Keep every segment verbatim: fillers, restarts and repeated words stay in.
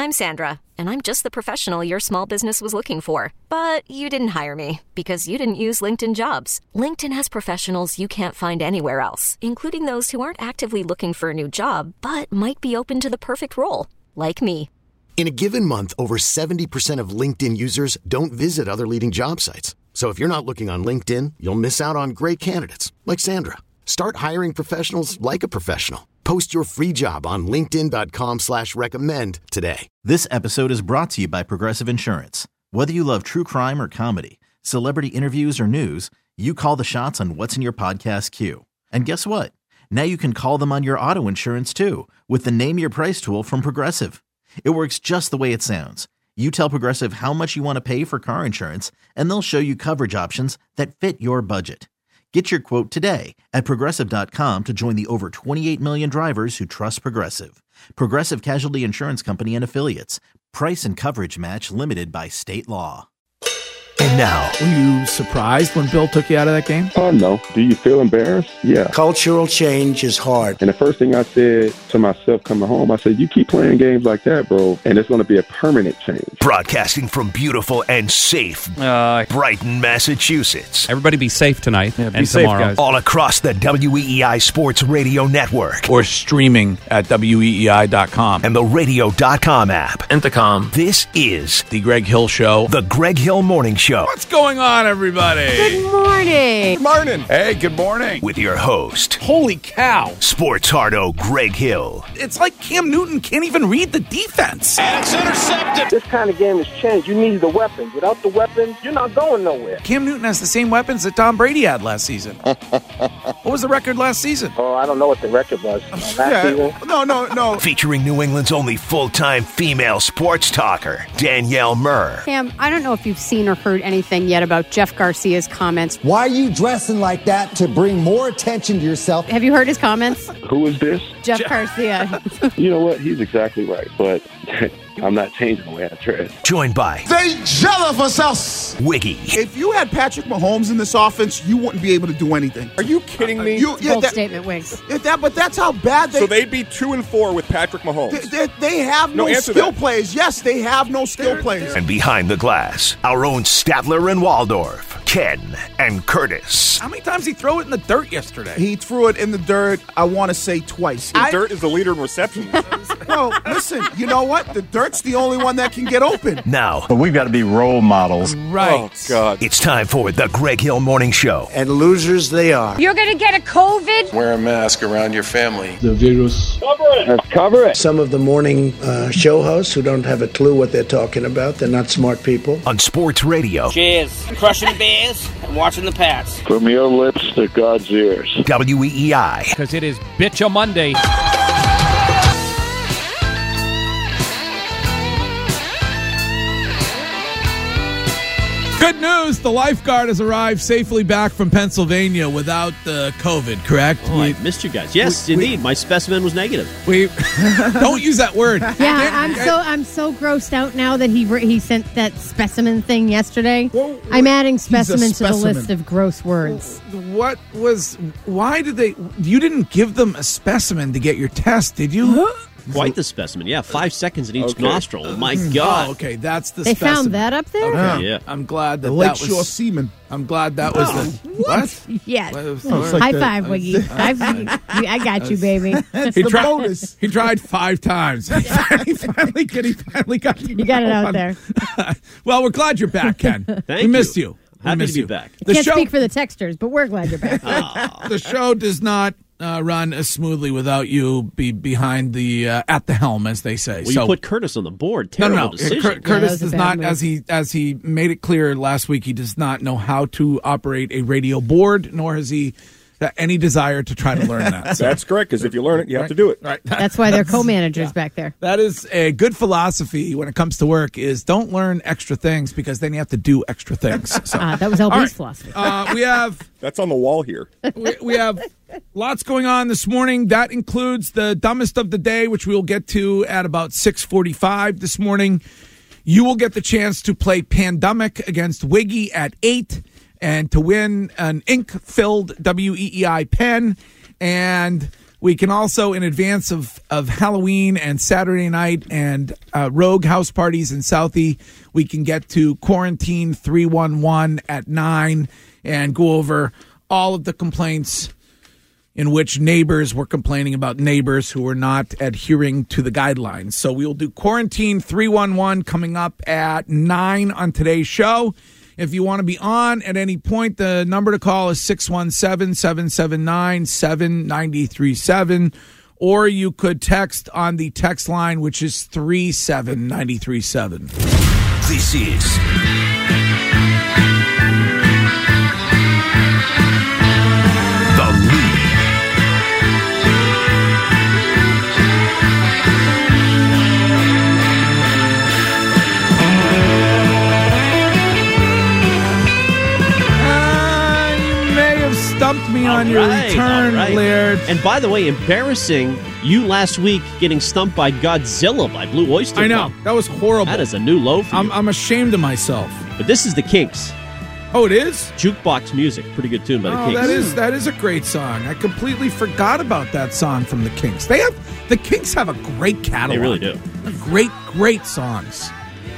I'm Sandra, and I'm just the professional your small business was looking for. But you didn't hire me because you didn't use LinkedIn Jobs. LinkedIn has professionals you can't find anywhere else, including those who aren't actively looking for a new job, but might be open to the perfect role, like me. In a given month, over seventy percent of LinkedIn users don't visit other leading job sites. So if you're not looking on LinkedIn, you'll miss out on great candidates like Sandra. Start hiring professionals like a professional. Post your free job on linkedin.com slash recommend today. This episode is brought to you by Progressive Insurance. Whether you love true crime or comedy, celebrity interviews or news, you call the shots on what's in your podcast queue. And guess what? Now you can call them on your auto insurance too with the Name Your Price tool from Progressive. It works just the way it sounds. You tell Progressive how much you want to pay for car insurance, and they'll show you coverage options that fit your budget. Get your quote today at Progressive dot com to join the over twenty-eight million drivers who trust Progressive. Progressive Casualty Insurance Company and Affiliates. Price and coverage match limited by state law. And now, were you surprised when Bill took you out of that game? Oh, no. Do you feel embarrassed? Yeah. Cultural change is hard. And the first thing I said to myself coming home, I said, you keep playing games like that, bro, and it's going to be a permanent change. Broadcasting from beautiful and safe uh, Brighton, Massachusetts. Everybody be safe tonight yeah, be and safe, tomorrow. Guys. All across the W E E I Sports Radio Network. Or streaming at W E E I dot com. And the radio dot com app. Intercom. This is The Greg Hill Show. The Greg Hill Morning Show. What's going on, everybody? Good morning. Good morning. Hey, good morning. With your host. Holy cow. Sports Hardo Greg Hill. It's like Cam Newton can't even read the defense. And it's intercepted. This kind of game has changed. You need the weapons. Without the weapons, you're not going nowhere. Cam Newton has the same weapons that Tom Brady had last season. What was the record last season? Oh, I don't know what the record was last yeah. season. No, no, no. Featuring New England's only full-time female sports talker, Danielle Murr. Cam, I don't know if you've seen or heard anything yet about Jeff Garcia's comments. Why are you dressing like that to bring more attention to yourself? Have you heard his comments? Who is this? Jeff Garcia. You know what? He's exactly right, but I'm not changing the way I dress. Joined by They jealous of us. Wiggy. If you had Patrick Mahomes in this offense, you wouldn't be able to do anything. Are you kidding me? You, yeah, Bold that, statement, Wiggs. yeah, that, but that's how bad they. So they'd be two and four with Patrick Mahomes. They, they, they have no, No, skill that. players. Yes, they have no skill They're- players. And behind the glass, our own Statler and Waldorf, Ken and Curtis. How many times did he throw it in the dirt yesterday? He threw it in the dirt, I want to say twice. The I, Dirt is the leader in receptions. Well, listen, you know what? The dirt's the only one that can get open. Now, But we've got to be role models. Right. Oh, God. it's time for the Greg Hill Morning Show. And losers they are. You're going to get a COVID? Wear a mask around your family. The virus. Let's cover it. Some of the morning uh, show hosts who don't have a clue what they're talking about, they're not smart people. On Sports Radio, Cheers. Crushing Bears and watching the Pats. From your lips to God's ears. W E E I. Because it is Bitcha Monday. Good news, the lifeguard has arrived safely back from Pennsylvania without the COVID, correct? Oh, I missed you guys. Yes, we, indeed. My specimen was negative. We don't use that word. Yeah, I'm so I'm so grossed out now that he he sent that specimen thing yesterday. Well, I'm adding specimen, specimen to the list of gross words. What was, why did they, you didn't give them a specimen to get your test, did you? Quite the specimen. Yeah, five seconds in each Okay. nostril. My God. Oh, okay, that's the They specimen. found that up there? Okay. Yeah. I'm glad that The that Lakeshore was, Seaman. I'm glad that was Oh, the, what? Yes. What was- High five, Wiggy. High five. I got you, baby. That's He the tried, bonus. he tried five times. He finally, he finally, got- he finally got You got it out there. Well, we're glad you're back, Ken. Thank we missed you. you. We Happy missed to be you. back. The Can't show, speak for the texters, but we're glad you're back. the show does not uh, run as smoothly without you be behind the uh, at the helm, as they say. Well, so you put Curtis on the board. no, Terrible no, no. decision. Cur- Yeah, Curtis that was a does bad not, move. as he as he made it clear last week, he does not know how to operate a radio board, nor has he uh, any desire to try to learn that. So, That's correct, because if you learn it, you have right, to do it. Right. That's why they're co-managers back there. That is a good philosophy when it comes to work, is don't learn extra things because then you have to do extra things. So, Uh, that was L B's all right. philosophy. Uh, we have That's on the wall here. we, we have lots going on this morning. That includes the dumbest of the day, which we will get to at about six forty-five this morning. You will get the chance to play Pandemic against Wiggy at eight and to win an ink-filled W E E I pen. And We can also, in advance of, of Halloween and Saturday night and uh, Rogue house parties in Southie, we can get to Quarantine three one one at nine and go over all of the complaints in which neighbors were complaining about neighbors who were not adhering to the guidelines. So we will do Quarantine three one one coming up at nine on today's show. If you want to be on at any point, the number to call is six one seven, seven seven nine, seven nine three seven, or you could text on the text line, which is three seven nine three seven. This is The Lead. Stumped me All on your right, return, all right. Laird. And by the way, embarrassing you last week getting stumped by Godzilla by Blue Oyster I know. Cult. That was horrible. That is a new low for I'm, you. I'm ashamed of myself. But this is the Kinks. Oh, it is? Jukebox Music. Pretty good tune by the Oh, Kinks. that is that is a great song. I completely forgot about that song from the Kinks. They have the Kinks have a great catalog. They really do. Great, great songs.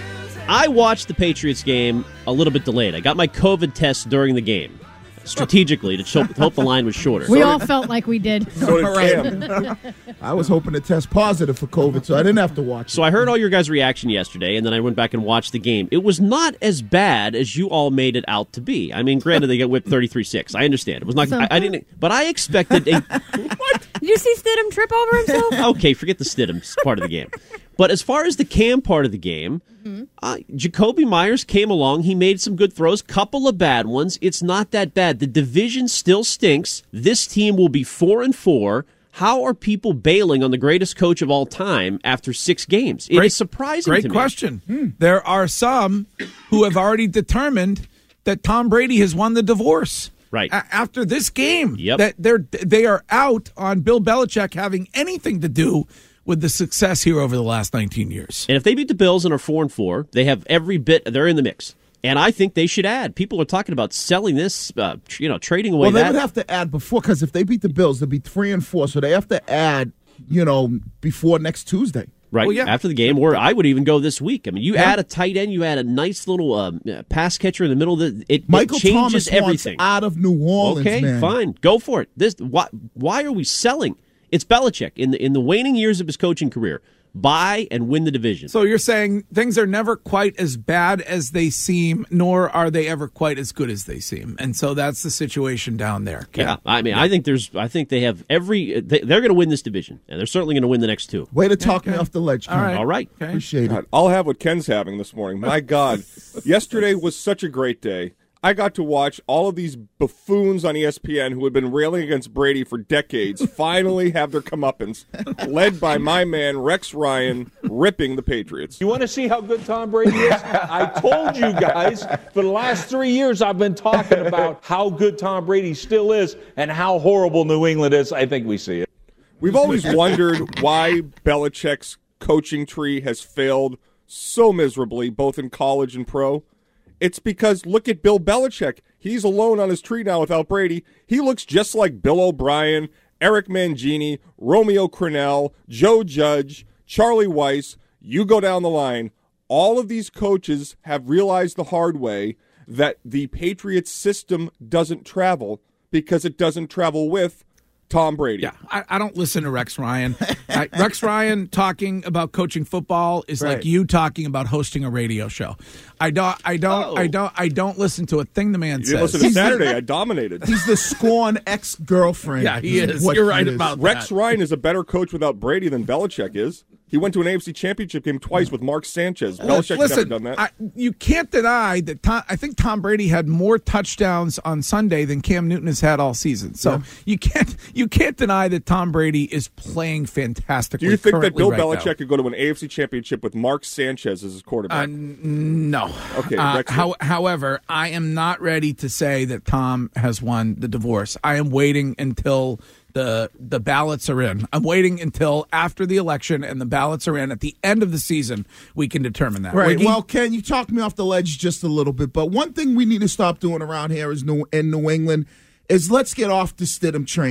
I watched the Patriots game a little bit delayed. I got my COVID test during the game. Strategically, to show, hope the line was shorter. We all felt like we did. So did Cam. I was hoping to test positive for COVID, so I didn't have to watch. So I heard all your guys' reaction yesterday, and then I went back and watched the game. It was not as bad as you all made it out to be. I mean, granted, they got whipped thirty-three six. I understand. It was not. So- I, I didn't. But I expected a. Did you see Stidham trip over himself? Okay, forget the Stidham part of the game. But as far as the Cam part of the game, mm-hmm. uh, Jacoby Myers came along. He made some good throws, couple of bad ones. It's not that bad. The division still stinks. This team will be four and four. How are people bailing on the greatest coach of all time after six games? It Great- is surprising Great to me. question. Hmm. There are some who have already determined that Tom Brady has won the divorce. Right. A- after this game. Yep. That they're they are out on Bill Belichick having anything to do with the success here over the last nineteen years. And if they beat the Bills and are four and four, they have every bit. They're in the mix. And I think they should add. People are talking about selling this, uh, you know, trading away Well, they that. would have to add before, because if they beat the Bills, they'll be three and four. So they have to add, you know, before next Tuesday. Right, Well, yeah. after the game, or I would even go this week. I mean, you Yeah. add a tight end, you add a nice little um, uh, pass catcher in the middle of the. It, Michael it changes Thomas everything. wants out of New Orleans, okay, man. fine, go for it. This why, why are we selling? It's Belichick in the in the waning years of his coaching career. Buy and win the division. So you're saying things are never quite as bad as they seem, nor are they ever quite as good as they seem, and so that's the situation down there. Ken. Yeah, I mean, I think there's. I think they have every. They, they're going to win this division, and they're certainly going to win the next two. Way to talk me off the ledge, Ken. All right. All right. Okay. Appreciate it. God, I'll have what Ken's having this morning. My God. Yesterday was such a great day. I got to watch all of these buffoons on E S P N who had been railing against Brady for decades finally have their comeuppance, led by my man Rex Ryan ripping the Patriots. You want to see how good Tom Brady is? I told you guys for the last three years I've been talking about how good Tom Brady still is and how horrible New England is. I think we see it. We've always wondered why Belichick's coaching tree has failed so miserably, both in college and pro. It's because look at Bill Belichick. He's alone on his tree now without Brady. He looks just like Bill O'Brien, Eric Mangini, Romeo Crennel, Joe Judge, Charlie Weiss. You go down the line. All of these coaches have realized the hard way that the Patriots system doesn't travel because it doesn't travel with Tom Brady. Yeah, I, I don't listen to Rex Ryan. I, Rex Ryan talking about coaching football is Right. like you talking about hosting a radio show. I don't, I don't, Oh. I don't, I don't listen to a thing the man You says. didn't listen to Saturday. I dominated. He's the scorn ex-girlfriend. Yeah, he is. What You're he right is. about Rex that. Ryan is a better coach without Brady than Belichick is. He went to an A F C Championship game twice with Mark Sanchez. Belichick's Listen, never done that. I, you can't deny that Tom, I think Tom Brady had more touchdowns on Sunday than Cam Newton has had all season. So Yeah. you can't you can't deny that Tom Brady is playing fantastically. Do you think that currently Bill right Belichick now. could go to an A F C Championship with Mark Sanchez as his quarterback? Uh, n- no. Okay, Uh, Rex- how, however, I am not ready to say that Tom has won the divorce. I am waiting until the the ballots are in. I'm waiting until after the election and the ballots are in. At the end of the season, we can determine that. Right. Wiggy? Well, Ken, you talked me off the ledge just a little bit, but one thing we need to stop doing around here is New, in New England is let's get off the Stidham train.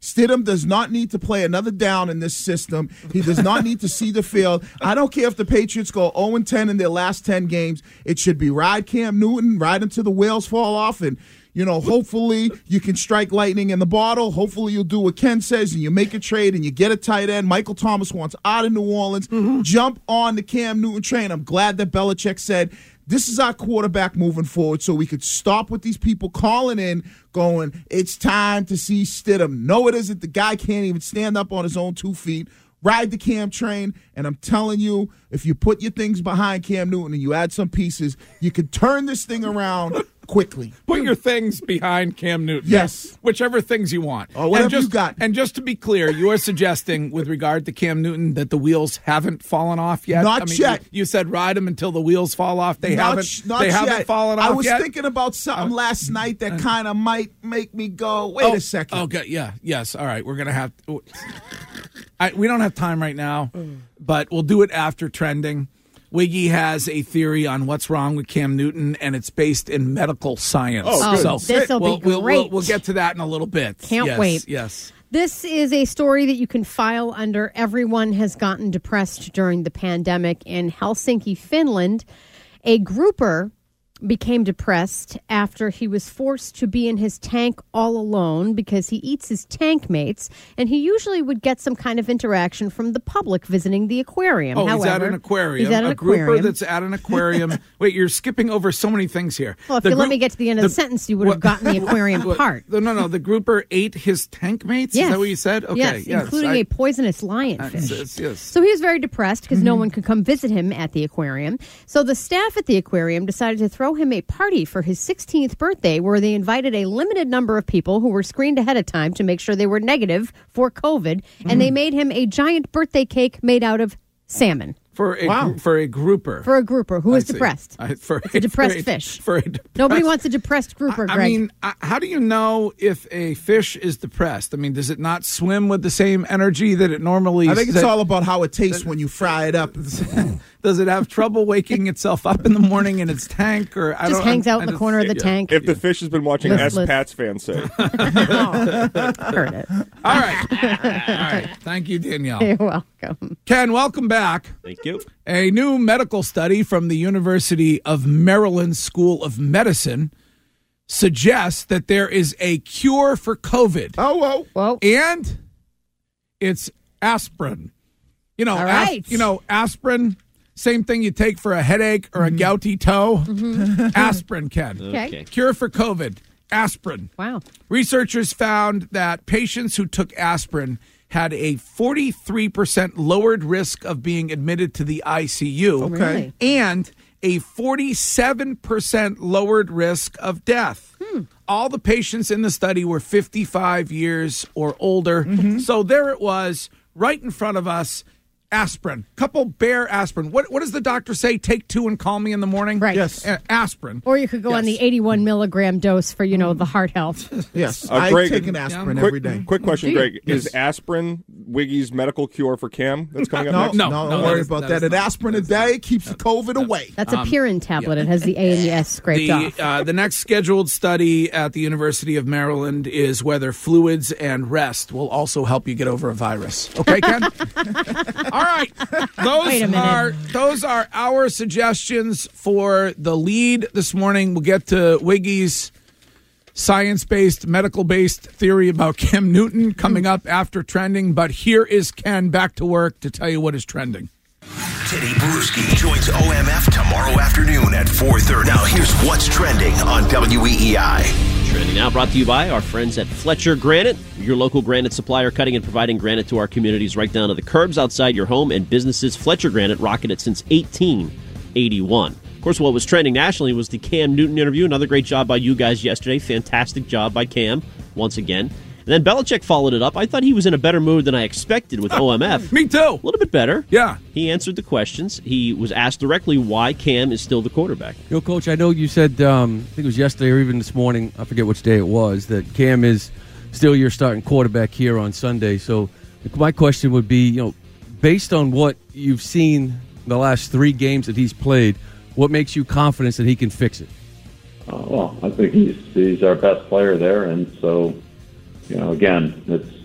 Stidham does not need to play another down in this system. He does not need to see the field. I don't care if the Patriots go oh and ten in their last ten games. It should be ride Cam Newton, ride until the wheels fall off, and you know, hopefully you can strike lightning in the bottle. Hopefully you'll do what Ken says and you make a trade and you get a tight end. Michael Thomas wants out of New Orleans. Mm-hmm. Jump on the Cam Newton train. I'm glad that Belichick said, this is our quarterback moving forward, so we could stop with these people calling in going, it's time to see Stidham. No, it isn't. The guy can't even stand up on his own two feet. Ride the Cam train, and I'm telling you, if you put your things behind Cam Newton and you add some pieces, you could turn this thing around quickly. Put your things behind Cam Newton. Yes. Whichever things you want. Or whatever and just, you got. And just to be clear, you are suggesting with regard to Cam Newton that the wheels haven't fallen off yet? Not I mean, yet. You, you said ride him until the wheels fall off. They not, haven't not They yet. haven't fallen off I was yet? thinking about something Uh, last night that kind of might make me go, wait oh, a second. Okay, yeah, yes. All right, we're going to have I, we don't have time right now, but we'll do it after trending. Wiggy has a theory on what's wrong with Cam Newton, and it's based in medical science. Oh, so this'll we'll, be we'll, great. We'll, we'll get to that in a little bit. Can't yes, wait. Yes. This is a story that you can file under everyone has gotten depressed during the pandemic. In Helsinki, Finland, a grouper became depressed after he was forced to be in his tank all alone because he eats his tank mates, and he usually would get some kind of interaction from the public visiting the aquarium. Oh, However, he's at an aquarium. He's at an a aquarium. grouper that's at an aquarium. Wait, you're skipping over so many things here. Well, if The you let group- me get to the end of the, sentence, you would have gotten the aquarium What- part. No, no, no. The grouper ate his tank mates? Yes. Is that what you said? Okay. Yes, including I- a poisonous I- lionfish. yes, yes. So he was very depressed because no one could come visit him at the aquarium. So the staff at the aquarium decided to throw him a party for his sixteenth birthday where they invited a limited number of people who were screened ahead of time to make sure they were negative for COVID. And they made him a giant birthday cake made out of salmon. For a Wow. gr- for a grouper. For a grouper who I is see. depressed. I- for It's a depressed for a- fish. For a depressed, Nobody wants a depressed grouper, I Greg. mean, I, how do you know if a fish is depressed? I mean, does it not swim with the same energy that it normally? I think it's that- all about how it tastes when you fry it up. Does it have trouble waking itself up in the morning in its tank, or I Just don't, hangs I- out I in the just- corner of the yeah. tank. If the fish has been watching, as Listless. Pats fans say. Heard it. All right, all right. Thank you, Danielle. You're welcome. Ken, welcome back. Thank you. A new medical study from the University of Maryland School of Medicine suggests that there is a cure for COVID. Oh, whoa. Whoa. And it's aspirin. You know, All as- right. you know, aspirin, same thing you take for a headache or a gouty toe. Aspirin, Ken. Okay. Okay. Cure for COVID, aspirin. Wow. Researchers found that patients who took aspirin had a forty-three percent lowered risk of being admitted to the I C U. Okay. Really? And a forty-seven percent lowered risk of death. All the patients in the study were fifty-five years or older. So there it was, right in front of us. Aspirin, couple bare aspirin. What what does the doctor say? Take two and call me in the morning. Right. Yes. Uh, aspirin. Or you could go on the Yes. eighty-one milligram dose for, you know, the heart health. Yes. Uh, I Greg, take an aspirin quick, every day. Quick question, Do you? Greg. Yes. Is aspirin Wiggy's medical cure for Cam that's coming up No, next? no, No, don't no, worry that is- about that that. is An not- aspirin a day keeps the COVID away. That's a Purin tablet. It has the A and the S scraped The, off. uh, the next scheduled study at the University of Maryland is whether fluids and rest will also help you get over a virus. Okay, Ken? All right. Those Wait a minute. are those are our suggestions for the lead this morning. We'll get to Wiggy's science-based, medical-based theory about Cam Newton coming up after trending. But here is Ken back to work to tell you what is trending. Teddy Bruschi joins O M F tomorrow afternoon at four thirty. Now here's what's trending on W E E I. Trending now brought to you by our friends at Fletcher Granite, your local granite supplier, cutting and providing granite to our communities right down to the curbs outside your home and businesses. Fletcher Granite, rocking it since eighteen eighty-one. Of course, what was trending nationally was the Cam Newton interview. Another great job by you guys yesterday. Fantastic job by Cam once again. And then Belichick followed it up. I thought he was in a better mood than I expected with O M F. Me too. A little bit better. Yeah. He answered the questions. He was asked directly why Cam is still the quarterback. Yo, Coach, I know you said, um, I think it was yesterday or even this morning, I forget which day it was, that Cam is still your starting quarterback here on Sunday. So my question would be, you know, based on what you've seen the last three games that he's played, what makes you confident that he can fix it? Uh, well, I think he's he's our best player there, and so, you know, again, it's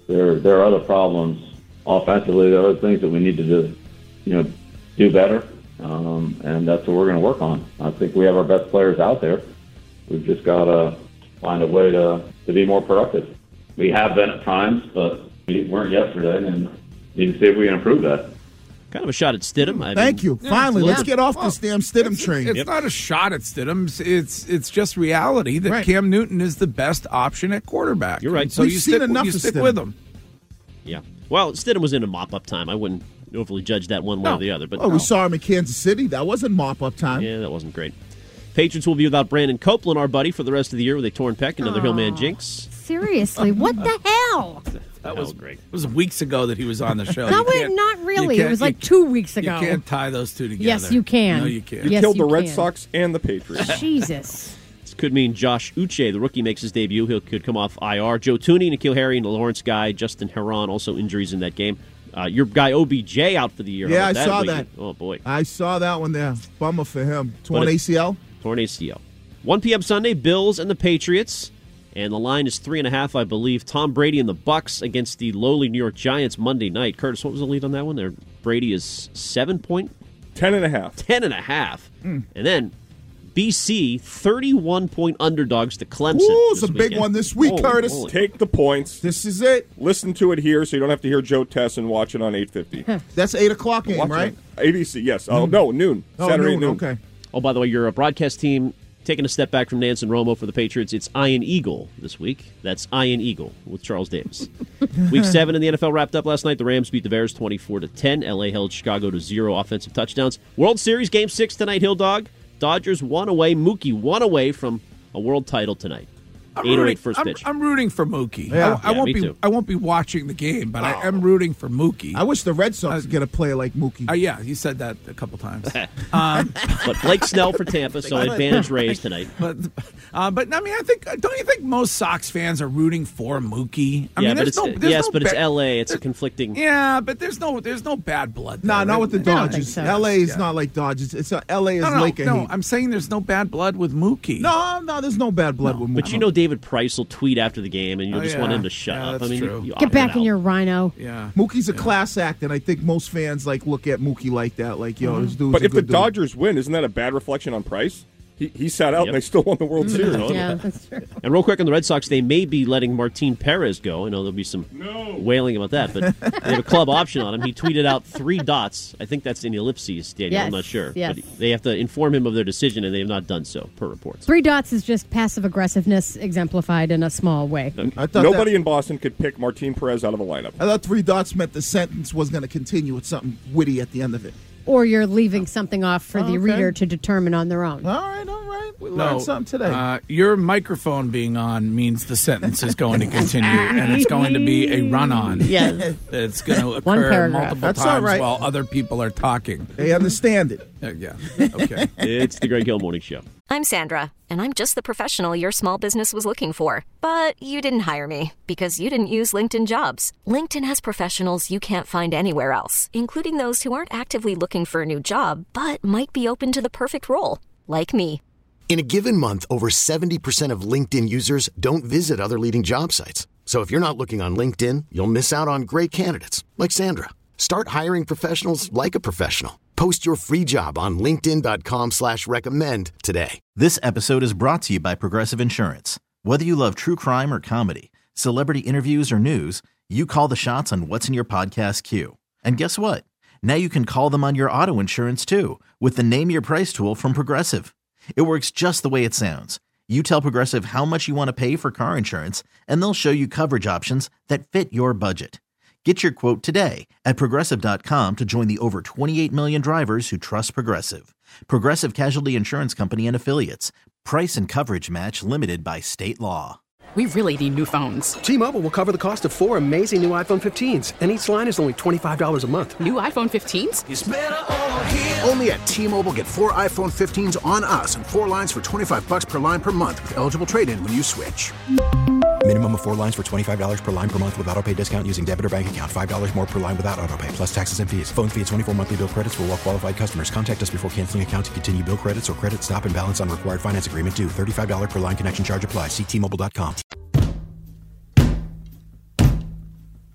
there there are other problems offensively. There are other things that we need to do, you know, do better, um, and that's what we're going to work on. I think we have our best players out there. We've just got to find a way to, to be more productive. We have been at times, but we weren't yesterday, and need to see if we can improve that. Kind of a shot at Stidham. I Thank mean, you. Finally, yeah. let's get off Well, this damn Stidham it's, train. It's Yep. not a shot at Stidham. It's it's just reality that Right. Cam Newton is the best option at quarterback. You're right. And so We've you seen stick, enough you of stick Stidham. with him. Yeah. Well, Stidham was in a mop-up time. I wouldn't overly judge that one way No. or the other. But Oh, we saw him in Kansas City. That wasn't mop-up time. Yeah, that wasn't great. Patriots will be without Brandon Copeland, our buddy, for the rest of the year with a torn pec. Another Hillman jinx. Seriously, what the hell? That was great. It was weeks ago that he was on the show. No, You wait, can't- not really. you It was can't- like two weeks ago. You can't tie those two together. Yes, you can. No, you can't. You Yes, killed you the Red can. Sox and the Patriots. Jesus. This could mean Josh Uche, the rookie, makes his debut. He could come off I R. Joe Tooney, N'Keal Harry, and Lawrence Guy, Justin Heron, also injuries in that game. Uh, your guy O B J out for the year. How Yeah, I about saw Lee? that. Oh, boy. I saw that one there. Bummer for him. Torn But it- A C L? Torn A C L. one p.m. Sunday, Bills and the Patriots. And the line is three and a half, I believe. Tom Brady and the Bucks against the lowly New York Giants Monday night. Curtis, what was the lead on that one? There, Brady is seven point? Ten and a half. Ten and a half. Mm. And then B C, thirty-one point underdogs to Clemson. Ooh, it's this a big weekend. one this week, Holy Curtis. moly. Take the points. This is it. Listen to it here so you don't have to hear Joe Tesson watch it on eight fifty. That's eight o'clock game, Watch right? it on A B C, yes. Oh, no, noon. Oh, Saturday noon, noon. okay. Oh, by the way, your uh, broadcast team taking a step back from Nance and Romo for the Patriots. It's Iron Eagle this week. That's Iron Eagle with Charles Davis. Week seven in the N F L wrapped up last night. The Rams beat the Bears twenty-four to ten. L A held Chicago to zero offensive touchdowns. World Series Game six tonight, Hill Dog. Dodgers one away. Mookie one away from a world title tonight. I'm eight oh rooting- eight first I'm- pitch. I'm, rooting for Mookie. Yeah. I, I Yeah, won't me be. too. I won't be watching the game, but I am rooting for Mookie. I wish the Red Sox could get a player like Mookie. Uh, yeah, you said that a couple times. um, But Blake Snell for Tampa, so advantage Rays tonight. But, uh, but I mean, I think don't you think most Sox fans are rooting for Mookie? I yeah, mean, but there's it's, no, there's yes, no but it's ba- L A. It's a conflicting. Yeah, but there's no there's no bad blood. Nah, there. not with the I don't think Dodgers. so. L A is Yeah. not like Dodgers. It's uh, L A is No, no, Lake of no. Heat. I'm saying there's no bad blood with Mookie. No, no, there's no bad blood with Mookie. But you know David Price will tweet after the game, and you'll Oh, just yeah. want him to shut Yeah, up. that's I mean, true. you, you Get opt back it in out. your rhino. Yeah. Mookie's a class act, and I think most fans like look at Mookie like that. Like, yo, this dude's But a if the good dude. Dodgers win, isn't that a bad reflection on Price? He, he sat out Yep. and they still won the World Series. Yeah, that's true. And real quick on the Red Sox, they may be letting Martin Perez go. I know there'll be some wailing about that, but they have a club option on him. He tweeted out three dots. I think that's in ellipses, Daniel. I'm Yes, not sure. yes. But they have to inform him of their decision, and they have not done so, per reports. Three dots is just passive aggressiveness exemplified in a small way. I thought Nobody that- in Boston could pick Martin Perez out of the lineup. I thought three dots meant the sentence was going to continue with something witty at the end of it. Or you're leaving something off for the Okay. reader to determine on their own. All right, all right. We No, learned something today. Uh, your microphone being on means the sentence is going to continue, and it's going to be a run-on. Yes. It's going to One occur paragraph. multiple That's all times right. while other people are talking. They understand it. Uh, yeah. Okay. It's the Greg Hill Morning Show. I'm Sandra, and I'm just the professional your small business was looking for. But you didn't hire me because you didn't use LinkedIn Jobs. LinkedIn has professionals you can't find anywhere else, including those who aren't actively looking for a new job, but might be open to the perfect role, like me. In a given month, over seventy percent of LinkedIn users don't visit other leading job sites. So if you're not looking on LinkedIn, you'll miss out on great candidates like Sandra. Start hiring professionals like a professional. Post your free job on linkedin.com slash recommend today. This episode is brought to you by Progressive Insurance. Whether you love true crime or comedy, celebrity interviews or news, you call the shots on what's in your podcast queue. And guess what? Now you can call them on your auto insurance too with the Name Your Price tool from Progressive. It works just the way it sounds. You tell Progressive how much you want to pay for car insurance, and they'll show you coverage options that fit your budget. Get your quote today at Progressive dot com to join the over twenty-eight million drivers who trust Progressive. Progressive Casualty Insurance Company and Affiliates. Price and coverage match limited by state law. We really need new phones. T-Mobile will cover the cost of four amazing new iPhone fifteens, and each line is only twenty-five dollars a month. New iPhone fifteens? It's better over here. Only at T-Mobile, get four iPhone fifteens on us and four lines for twenty-five bucks per line per month with eligible trade-in when you switch. Minimum of four lines for twenty-five dollars per line per month with autopay discount using debit or bank account. five dollars more per line without autopay, plus taxes and fees. Phone fee at twenty-four monthly bill credits for well-qualified customers. Contact us before canceling account to continue bill credits or credit stop and balance on required finance agreement due. thirty-five dollars per line connection charge applies. See T Mobile dot com.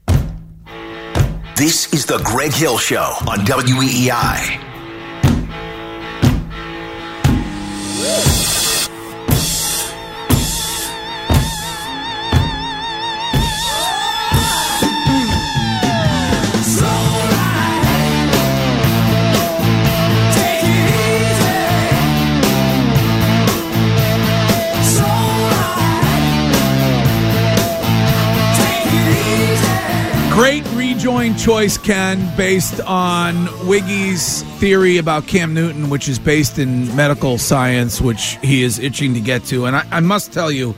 This is the Greg Hill Show on W E E I. Great rejoin choice, Ken, based on Wiggy's theory about Cam Newton, which is based in medical science, which he is itching to get to. And I, I must tell you,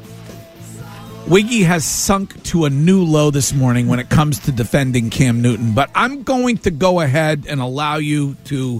Wiggy has sunk to a new low this morning when it comes to defending Cam Newton. But I'm going to go ahead and allow you to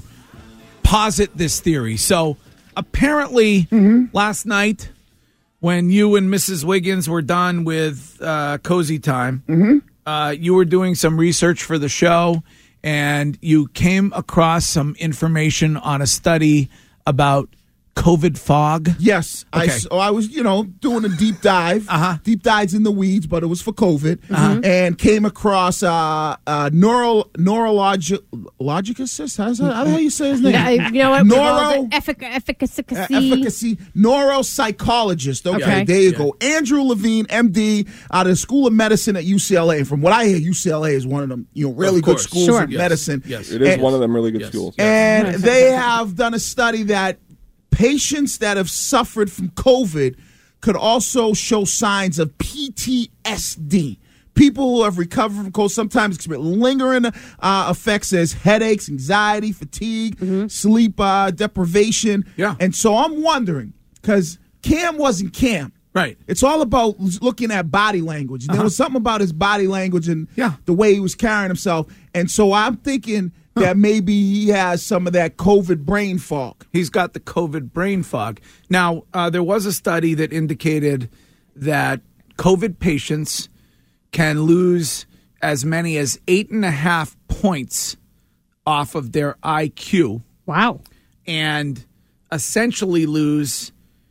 posit this theory. So apparently mm-hmm. last night, when you and Missus Wiggins were done with uh, Cozy Time, mm-hmm. Uh, you were doing some research for the show, and you came across some information on a study about COVID fog. Yes. Okay. I, so I was, you know, doing a deep dive. Uh-huh. Deep dives in the weeds, but it was for COVID. Uh-huh. And came across uh, uh, neuro, neurologic, logicist? How's that, how the hell you say his name? Yeah, you know what? Neuro, effic- efficacy. Uh, efficacy. Neuropsychologist. Okay, okay. there you Yeah. go. Andrew Levine, M D, out of the School of Medicine at U C L A. And from what I hear, U C L A is one of them, you know, really good schools Sure. of Yes. medicine. Yes. It is and, one of them really good yes. schools. And they have done a study that patients that have suffered from COVID could also show signs of P T S D. People who have recovered from COVID sometimes experience lingering uh, effects as headaches, anxiety, fatigue, mm-hmm. sleep uh, deprivation. Yeah. And so I'm wondering, because Cam wasn't Cam. Right. It's all about looking at body language. And uh-huh. There was something about his body language and yeah. the way he was carrying himself. And so I'm thinking that maybe he has some of that COVID brain fog. He's got the COVID brain fog. Now, uh, there was a study that indicated that COVID patients can lose as many as eight and a half points off of their I Q. Wow. And essentially lose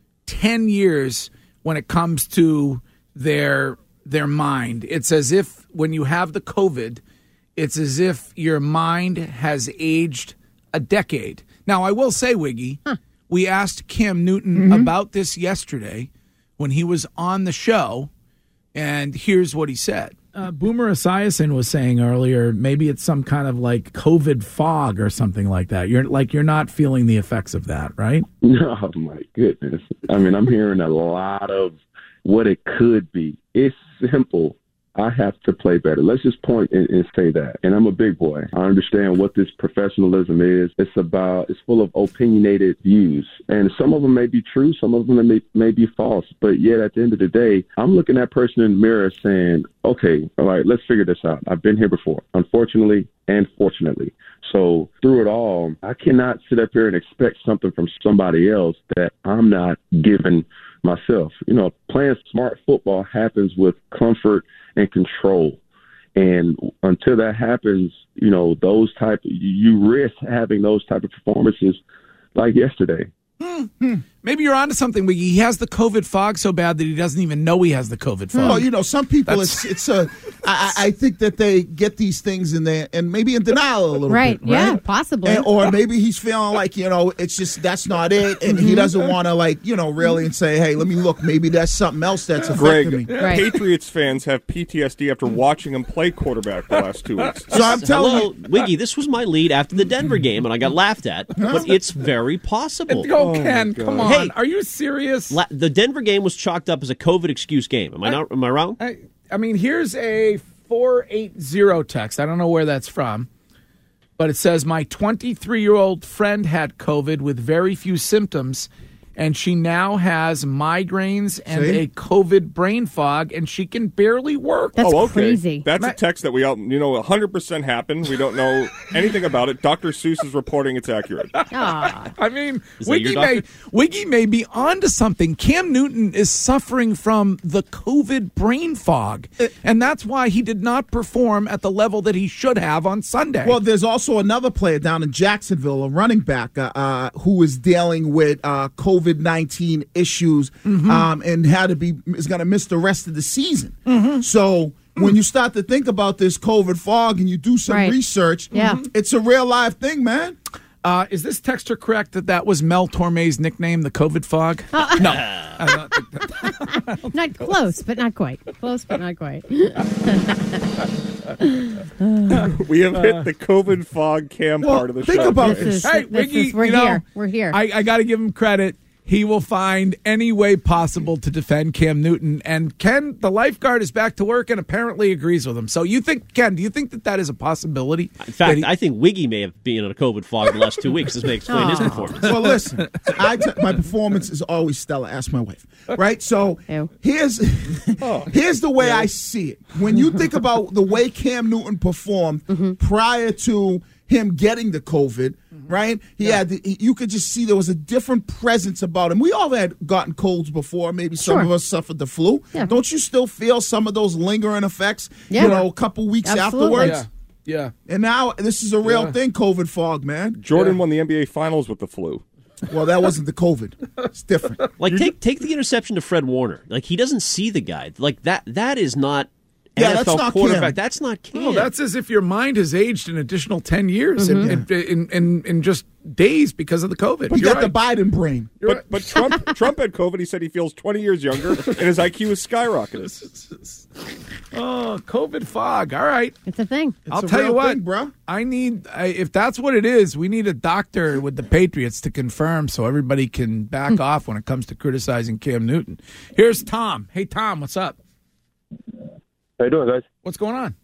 ten years when it comes to their their mind. It's as if when you have the COVID, it's as if your mind has aged a decade. Now, I will say, Wiggy, huh. we asked Cam Newton mm-hmm. about this yesterday when he was on the show, and here's what he said. Uh, Boomer Esiason was saying earlier, maybe it's some kind of like COVID fog or something like that. You're like you're not feeling the effects of that, right? Oh, my goodness. I mean, I'm hearing a lot of what it could be. It's simple. I have to play better. Let's just point and, and say that. And I'm a big boy. I understand what this professionalism is. It's about, it's full of opinionated views. And some of them may be true. Some of them may, may be false. But yet at the end of the day, I'm looking at that person in the mirror saying, okay, all right, let's figure this out. I've been here before, unfortunately and fortunately. So through it all, I cannot sit up here and expect something from somebody else that I'm not giving myself. You know, playing smart football happens with comfort and control. And until that happens, you know, those type, you risk having those type of performances like yesterday. Hmm. Maybe you're onto something, Wiggy. He has the COVID fog so bad that he doesn't even know he has the COVID fog. Well, you know, some people, That's... it's, it's a, I, I think that they get these things in there and maybe in denial a little right. bit. Right, yeah, possibly. And, or maybe he's feeling like, you know, it's just, that's not it. And he doesn't want to, like, you know, really and say, hey, let me look, maybe that's something else that's affecting Greg, me. Right. Patriots fans have P T S D after watching him play quarterback the last two weeks. So I'm telling Hello, you. Wiggy, this was my lead after the Denver game, and I got laughed at, but it's very possible. Go, Ken, oh come on. Hey, are you serious? La- the Denver game was chalked up as a COVID excuse game. Am I, I not? Am I wrong? I, I mean, here's a four eight zero text. I don't know where that's from, but it says, my twenty-three-year-old friend had COVID with very few symptoms, and she now has migraines and See? a COVID brain fog, and she can barely work. That's oh, okay. crazy. That's a text that we all, you know, one hundred percent happened. We don't know anything about it. Doctor Seuss is reporting it's accurate. Ah. I mean, Is that Wiggy your may, doctor? Wiggy may be onto something. Cam Newton is suffering from the COVID brain fog, and that's why he did not perform at the level that he should have on Sunday. Well, there's also another player down in Jacksonville, a running back, uh, uh, who is dealing with uh, COVID nineteen issues mm-hmm. um, and had to be is going to miss the rest of the season. Mm-hmm. So when you start to think about this COVID fog and you do some Right. research, Yeah. it's a real live thing, man. Uh, is this texter correct that that was Mel Torme's nickname, the COVID fog? Uh, no. I don't think that. Not close, but not quite. Close, but not quite. We have hit the COVID fog cam Well, part of the think show. about This is, Hey, this Wiggy, is, we're you know, here. We're here. I, I got to give him credit. He will find any way possible to defend Cam Newton. And Ken, the lifeguard, is back to work and apparently agrees with him. So you think, Ken, do you think that that is a possibility? In fact, That he- I think Wiggy may have been in a COVID fog the last two weeks. This may explain his Aw. performance. Well, listen, I t- my performance is always stellar. Ask my wife, right? So Ew. here's here's the way I see it. When you think about the way Cam Newton performed prior to him getting the COVID, right? He had the, he, you could just see there was a different presence about him. We all had gotten colds before. Maybe some Sure. of us suffered the flu. Yeah. Don't you still feel some of those lingering effects? Yeah. You know, a couple weeks Absolutely. afterwards. Yeah. Yeah. And now this is a real Yeah. thing, COVID fog, man. Jordan won the N B A Finals with the flu. Well, that wasn't the COVID. It's different. Like take take the interception to Fred Warner. Like he doesn't see the guy. Like that that is not Yeah, N F L that's not quarterback. Cam. That's not Cam. No, that's as if your mind has aged an additional ten years in, in, in, in, in just days because of the COVID. He You're got the Biden brain. But but Trump Trump had COVID. He said he feels twenty years younger, and his I Q is skyrocketed. Oh, COVID fog. All right. It's a thing. I'll a tell you real what, thing, bro. I need, I, if that's what it is, we need a doctor with the Patriots to confirm so everybody can back off when it comes to criticizing Cam Newton. Here's Tom. Hey, Tom, what's up? How you doing, guys? What's going on?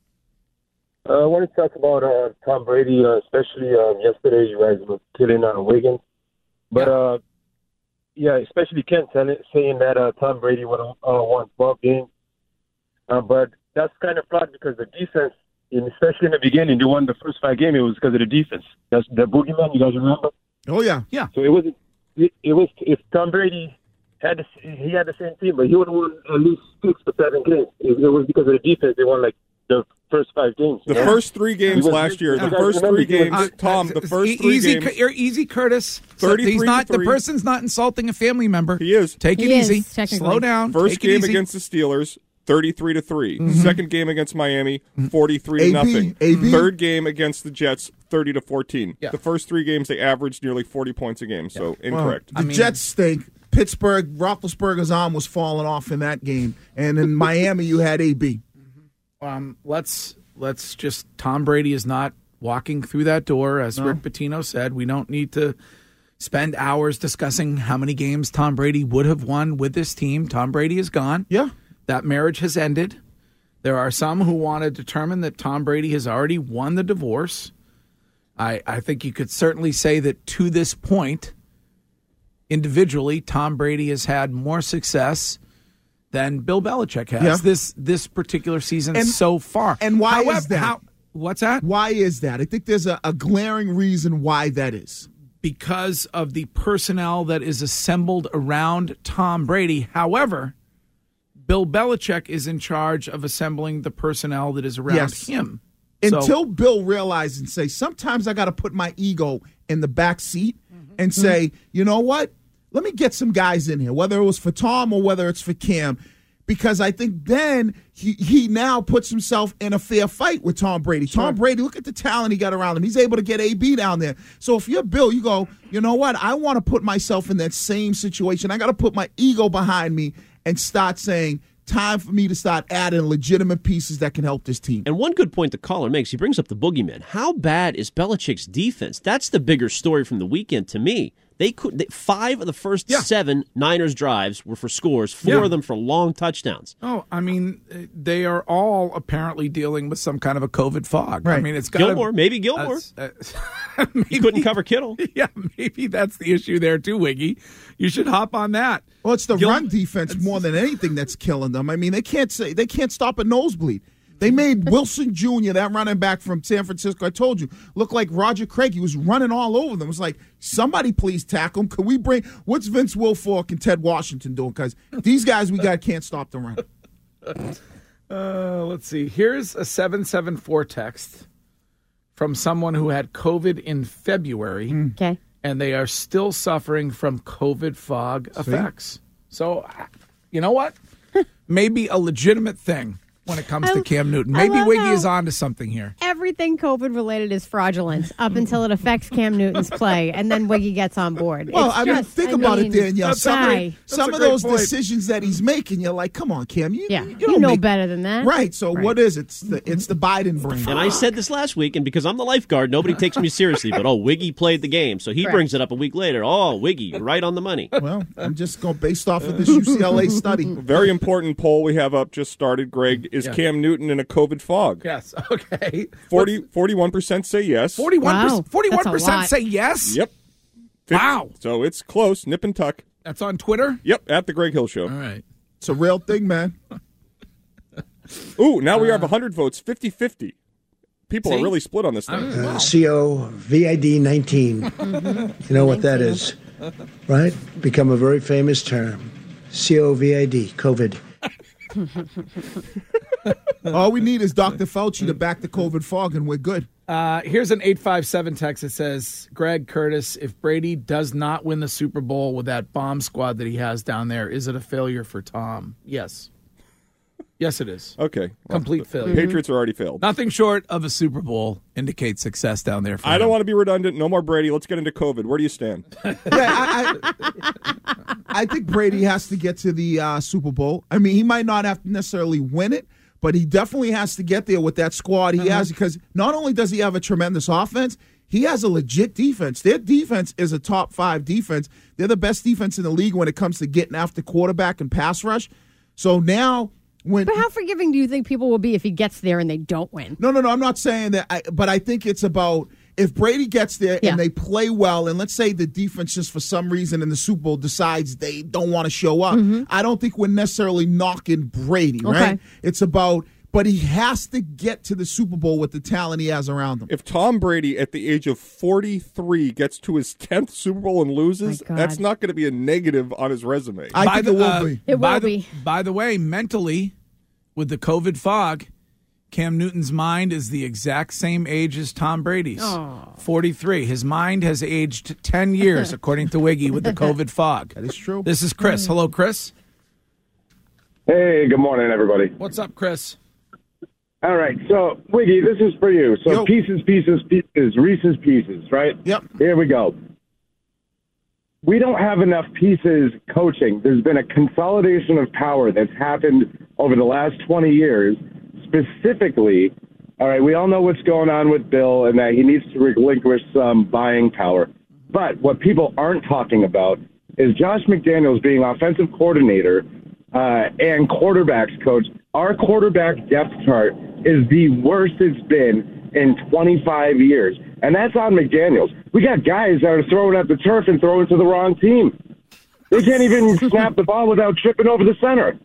Uh, I wanted to talk about uh, Tom Brady, uh, especially um, yesterday. You guys were killing uh, Wiggins, but yeah, uh, yeah especially Ken telling, saying that uh, Tom Brady would have uh, won twelve games. Uh, but that's kind of flawed because the defense, in, especially in the beginning, they won the first five games. It was because of the defense. That's the boogeyman. You guys remember? Oh yeah, yeah. So it was it, it was if Tom Brady had the, he had the same team, but he would have won at least six or seven games. It, it was because of the defense. They won like the first five games. The yeah. first three games last year, the first three games, Tom, the first three easy, games. You're easy, Curtis. thirty-three He's not, to the three. person's not insulting a family member. He is. Take it He is, easy. technically. Slow down. First Take it game easy. against the Steelers, thirty-three to three. Mhm. Second game against Miami, forty-three to A B, nothing. A B. Third game against the Jets, thirty to fourteen. Yeah. The first three games they averaged nearly forty points a game, so incorrect. Well, the Jets stink. Pittsburgh, Roethlisberger's arm was falling off in that game, and in Miami you had A B. Um, let's let's just Tom Brady is not walking through that door, as No. Rick Pitino said. We don't need to spend hours discussing how many games Tom Brady would have won with this team. Tom Brady is gone. Yeah, that marriage has ended. There are some who want to determine that Tom Brady has already won the divorce. I I think you could certainly say that to this point, individually, Tom Brady has had more success than Bill Belichick has Yeah. this this particular season And- so far. And why However, is that? how- what's that? Why is that? I think there's a, a glaring reason why that is. Because of the personnel that is assembled around Tom Brady. However, Bill Belichick is in charge of assembling the personnel that is around Yes. him. So- Until Bill realized and say, sometimes I got to put my ego in the back seat and say, you know what? Let me get some guys in here, whether it was for Tom or whether it's for Cam, because I think then he, he now puts himself in a fair fight with Tom Brady. Tom Brady, look at the talent he got around him. He's able to get A B down there. So if you're Bill, you go, you know what? I want to put myself in that same situation. I got to put my ego behind me and start saying, time for me to start adding legitimate pieces that can help this team. And one good point the caller makes, he brings up the boogeyman. How bad is Belichick's defense? That's the bigger story from the weekend to me. They could they, five of the first seven Niners drives were for scores, four Yeah. of them for long touchdowns. Oh, I mean, they are all apparently dealing with some kind of a COVID fog. I Right. mean, it's got Gilmore, maybe Gilmore. Uh, he couldn't cover Kittle. Yeah, maybe that's the issue there too, Wiggy. You should hop on that. Well, it's the Gil- run defense more than anything that's killing them. I mean, they can't say they can't stop a nosebleed. They made Wilson Junior, that running back from San Francisco, I told you, look like Roger Craig. He was running all over them. It was like, somebody please tackle him. Could we bring – what's Vince Wilfork and Ted Washington doing? Because these guys we got can't stop the run. Uh, let's see. Here's a seven seven four text from someone who had COVID in February. Okay. And they are still suffering from COVID fog effects. So, you know what? Maybe a legitimate thing. when it comes to Cam Newton. Maybe love Wiggy how- is on to something here. Everything COVID related is fraudulent up until it affects Cam Newton's play, and then Wiggy gets on board. Well, It's I mean, just- think I about mean, it, Danielle. Some, guy. of, some a of great those point. decisions that he's making, you're like, come on, Cam. You, Yeah, you, you, don't know make- better than that. Right. So what is it? It's the, it's the Biden brain. And I said this last week, and because I'm the lifeguard, nobody takes me seriously. But, oh, Wiggy played the game. So he Correct. brings it up a week later. Oh, Wiggy, you're right on the money. Well, I'm just going based off of this U C L A study. Very important poll we have up just started, Greg. Is Yeah. Cam Newton in a COVID fog? Yes. Okay. forty, forty-one percent say yes. forty-one percent, Wow, forty-one that's a percent lot. say yes? Yep. Wow. So it's close, nip and tuck. That's on Twitter? Yep, at the Greg Hill Show. All right. It's a real thing, man. Ooh, now we have one hundred votes, fifty-fifty. People See? are really split on this thing. Uh, C O V I D nineteen. You know what that is, right? Become a very famous term. C O V I D, COVID. All we need is Doctor Fauci to back the COVID fog, and we're good. Uh, here's an eight five seven text that says, Greg Curtis, if Brady does not win the Super Bowl with that bomb squad that he has down there, is it a failure for Tom? Yes. Yes, it is. Okay. Complete the failure. Patriots are already failed. Nothing short of a Super Bowl indicates success down there for I him. don't want to be redundant. No more Brady. Let's get into COVID. Where do you stand? Yeah, I, I, I think Brady has to get to the uh, Super Bowl. I mean, he might not have to necessarily win it, but he definitely has to get there with that squad he Uh-huh. has, because not only does he have a tremendous offense, he has a legit defense. Their defense is a top five defense. They're the best defense in the league when it comes to getting after quarterback and pass rush. So now when But how forgiving do you think people will be if he gets there and they don't win? No, no, no. I'm not saying that, I, but I think it's about if Brady gets there Yeah. and they play well, and let's say the defense just for some reason in the Super Bowl decides they don't want to show up. Mm-hmm. I don't think we're necessarily knocking Brady, right? Okay. It's about, but he has to get to the Super Bowl with the talent he has around him. If Tom Brady at the age of forty-three gets to his tenth Super Bowl and loses, My God. that's not going to be a negative on his resume. I By think the, it will uh, be. It by will the, be. By the way, mentally, with the COVID fog, Cam Newton's mind is the exact same age as Tom Brady's. Oh. forty-three. His mind has aged ten years, according to Wiggy, with the COVID fog. That is true. This is Chris. Hello, Chris. Hey, good morning, everybody. What's up, Chris? All right, so Wiggy, this is for you. So Yo. pieces, pieces, pieces, Reese's Pieces, right? Yep. Here we go. We don't have enough pieces coaching. There's been a consolidation of power that's happened over the last twenty years. Specifically, all right, we all know what's going on with Bill and that he needs to relinquish some buying power. But what people aren't talking about is Josh McDaniels being offensive coordinator uh, and quarterbacks coach. Our quarterback depth chart is the worst it's been in twenty-five years. And that's on McDaniels. We got guys that are throwing at the turf and throwing to the wrong team. They can't even snap the ball without tripping over the center.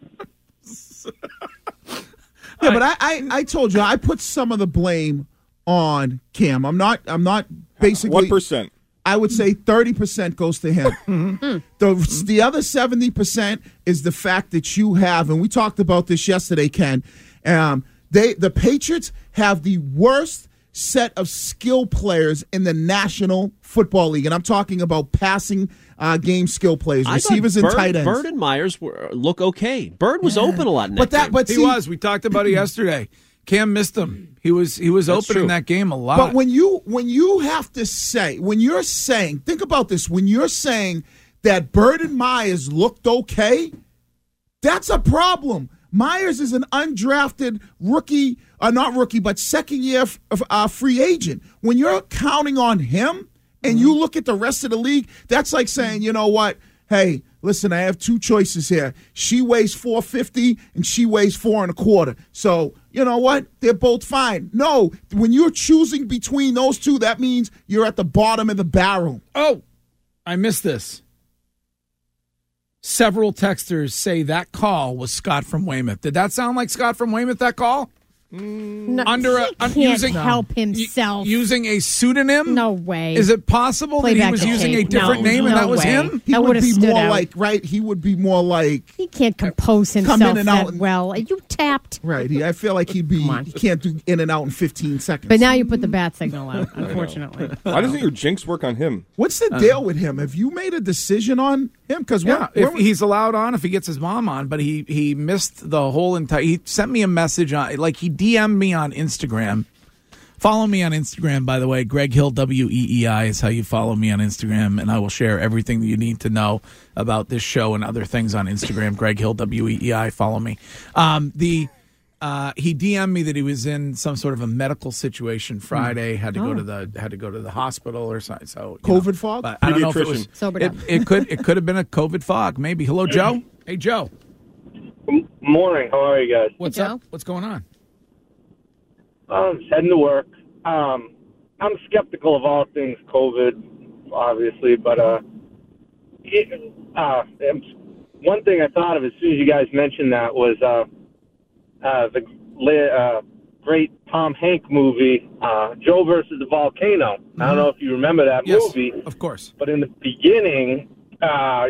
Yeah, but I, I, I told you I put some of the blame on Cam. I'm not. I'm not basically. One percent. I would say thirty percent goes to him. the the other seventy percent is the fact that you have, and we talked about this yesterday, Ken. Um, they the Patriots have the worst set of skill players in the National Football League, and I'm talking about passing uh, game skill players, I thought receivers and Bird, tight ends. Bird and Myers were, look okay. Bird was open a lot in that But that, game. but He see, was. We talked about it yesterday. Cam missed him. He was he was That's open in true. that game a lot. But when you when you have to say, when you're saying, think about this, when you're saying that Bird and Myers looked okay, that's a problem. Myers is an undrafted rookie, uh, not rookie, but second year f- uh, free agent. When you're counting on him and you look at the rest of the league, that's like saying, you know what? Hey, listen, I have two choices here. She weighs four fifty and she weighs four and a quarter. So, you know what? They're both fine. No, when you're choosing between those two, that means you're at the bottom of the barrel. oh, I missed this. Several texters say that call was Scott from Weymouth. Did that sound like Scott from Weymouth, that call? No, Under a, he un- can't using, help himself. Using a pseudonym? No way. Is it possible Play that he back was the using a tape. different No, name and no that was way. him? He That would would've be stood more out. like, right? He would be more like, He can't compose Come himself in and that out. well. Are you tapped? right. He, I feel like he'd be, he can't do in and out in fifteen seconds. But now you put the bat signal out, unfortunately. Why doesn't your jinx work on him? What's the deal with him? Have you made a decision on Him, because yeah, if he's allowed on, if he gets his mom on, but he he missed the whole entire. He sent me a message on, like he D M'd me on Instagram. Follow me on Instagram, by the way. Greg Hill W E E I is how you follow me on Instagram, and I will share everything that you need to know about this show and other things on Instagram. Greg Hill W E E I. Follow me. Um, the uh, he D M'd me that he was in some sort of a medical situation Friday. Had to Oh. go to the had to go to the hospital or something. So you COVID know, fog? but I don't know if it was. Sobered It, up. it could it could have been a COVID fog. Maybe. Hello, Joe. Hey, Joe. Morning. How are you guys? What's up? What's going on? Um, just heading to work. Um, I'm skeptical of all things COVID, obviously, but uh, it, uh, one thing I thought of as soon as you guys mentioned that was uh, uh, the uh, great Tom Hanks movie, uh, Joe versus the Volcano. I don't know if you remember that Yes, movie. of course. But in the beginning, uh,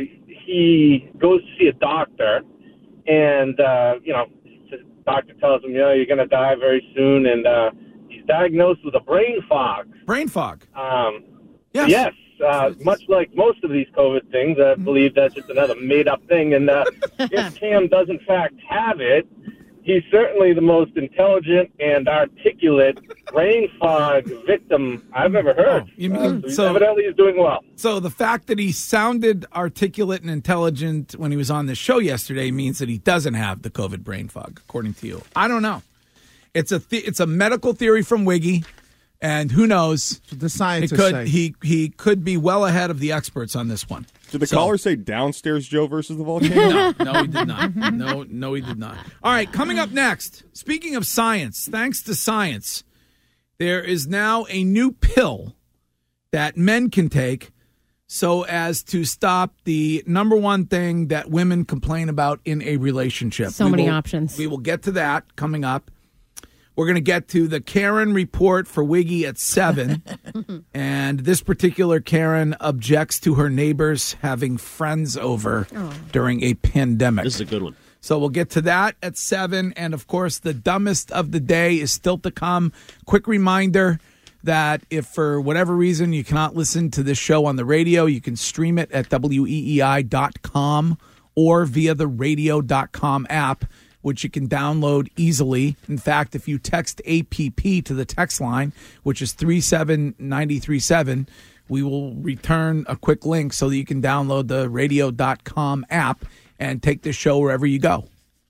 he goes to see a doctor, and, uh, you know, the doctor tells him, you know, you're going to die very soon, and uh, he's diagnosed with a brain fog. Brain fog. Um, yes. Yes. Uh, much like most of these COVID things, I believe that's just another made-up thing. And uh, if Cam does, in fact, have it, he's certainly the most intelligent and articulate brain fog victim I've ever heard. Oh, you Uh, mean- so he's so- evidently he's doing well. So the fact that he sounded articulate and intelligent when he was on the show yesterday means that he doesn't have the COVID brain fog, according to you. I don't know. It's a th- it's a medical theory from Wiggy, and who knows? The It scientists could say. he he could be well ahead of the experts on this one. Did the So- caller say downstairs Joe versus the volcano? No, no, he did not. No, no, he did not. All right, coming up next. Speaking of science, thanks to science, there is now a new pill that men can take so as to stop the number one thing that women complain about in a relationship. So We many will- options. We will get to that coming up. We're going to get to the Karen report for Wiggy at seven. And this particular Karen objects to her neighbors having friends over Oh. during a pandemic. This is a good one. So we'll get to that at seven. And of course, the dumbest of the day is still to come. Quick reminder that if for whatever reason you cannot listen to this show on the radio, you can stream it at W E E I dot com or via the radio dot com app, which you can download easily. In fact, if you text A P P to the text line, which is three seven nine three seven, we will return a quick link so that you can download the radio dot com app and take this show wherever you go.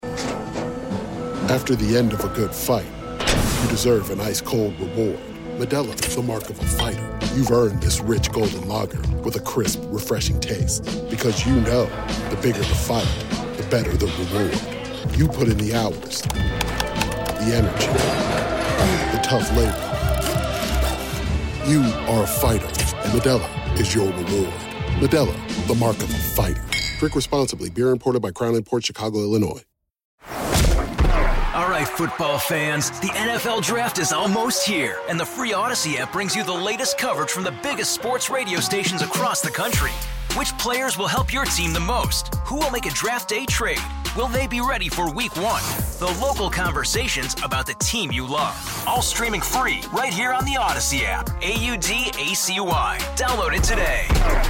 After the end of a good fight, you deserve an ice-cold reward. Modelo, the mark of a fighter. You've earned this rich golden lager with a crisp, refreshing taste. Because you know, the bigger the fight, the better the reward. You put in the hours, the energy, the tough labor. You are a fighter, and Modelo is your reward. Modelo, the mark of a fighter. Drink responsibly. Beer imported by Crown Imports, Chicago, Illinois. All right, football fans, the N F L Draft is almost here, and the free Odyssey app brings you the latest coverage from the biggest sports radio stations across the country. Which players will help your team the most? Who will make a draft day trade? Will they be ready for week one? The local conversations about the team you love. All streaming free right here on the Odyssey app. A U D A C Y. Download it today.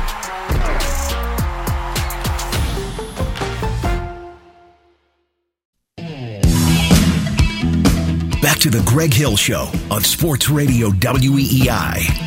Back to the Greg Hill Show on Sports Radio W E E I.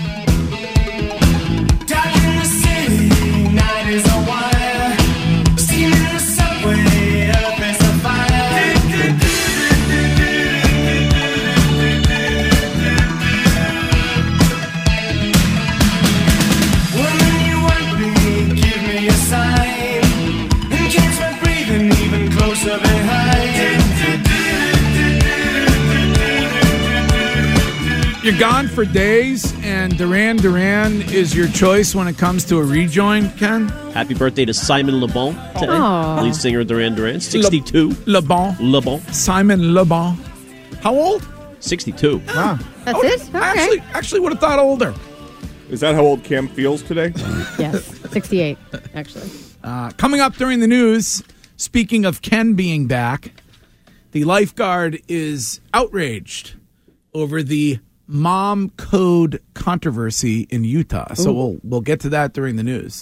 You're gone for days, and Duran Duran is your choice when it comes to a rejoin, Ken? Happy birthday to Simon Le Bon today. Aw. Lead singer of Duran Duran. sixty-two. Le Bon. Le Bon. Simon Le Bon. How old? sixty-two. Wow. That's it? Okay. Actually, actually would have thought older. Is that how old Cam feels today? Yes, sixty-eight, actually. Uh, coming up during the news, speaking of Ken being back, the lifeguard is outraged over the mom code controversy in Utah. So Ooh. we'll we'll get to that during the news.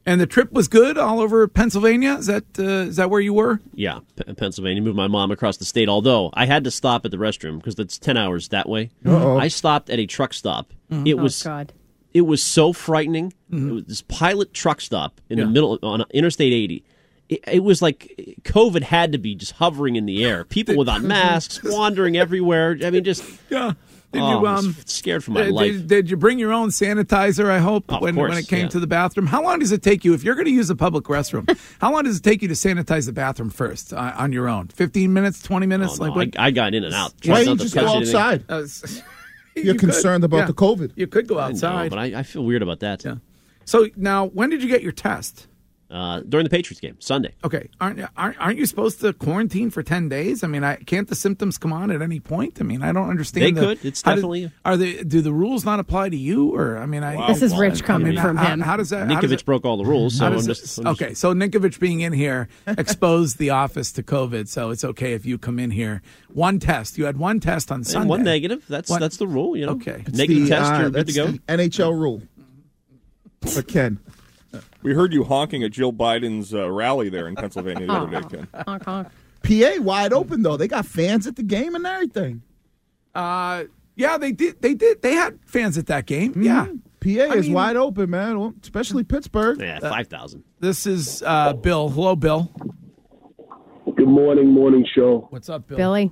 And the trip was good all over Pennsylvania? Is that uh, is that where you were? Yeah, P- Pennsylvania. Moved my mom across the state, although I had to stop at the restroom because it's ten hours that way. Uh-oh. I stopped at a truck stop. Mm-hmm. It Oh, was God. It was so frightening. Mm-hmm. It was this pilot truck stop in Yeah. the middle on Interstate eighty. It, it was like COVID had to be just hovering in the air. People without masks, wandering everywhere. I mean, just Yeah. Did oh, you I was um scared for my did, life. Did, did you bring your own sanitizer? I hope Of when course, when it came yeah. to the bathroom. How long does it take you if you're going to use a public restroom? How long does it take you to sanitize the bathroom first uh, on your own? Fifteen minutes, twenty minutes? Oh, no, like what? I, I got in and out. Why Tried don't you not to just touch go anything. outside? Uh, s- You're you could. concerned about Yeah. the COVID. You could go I know, outside. but I, I feel weird about that. Yeah. So now, when did you get your test? Uh, during the Patriots game, Sunday. Okay, aren't aren't aren't you supposed to quarantine for ten days? I mean, I can't the symptoms come on at any point? I mean, I don't understand. They the- could. It's how do- definitely- are they? Do the rules not apply to you? Or I mean, I This is Rich I coming mean, from how, him. How does that? how does Ninkovich it- broke all the rules, so how I'm does just, it- I'm just- okay. So Ninkovich being in here exposed the office to COVID, so it's okay if you come in here. One test. You had one test on Sunday. And one negative. That's One- that's the rule. You know. Okay. It's Negative the, test, uh, you're good to that's go. the N H L rule. For Ken. We heard you honking at Jill Biden's uh, rally there in Pennsylvania the other day, Ken. Honk, honk. P A wide open, though. They got fans at the game and everything. Uh, yeah, they did. They did. They had fans at that game. Yeah. P A I is mean- wide open, man. Well, especially Pittsburgh. Yeah, five thousand. This is uh, Bill. Hello, Bill. Good morning, morning show. What's up, Bill? Billy.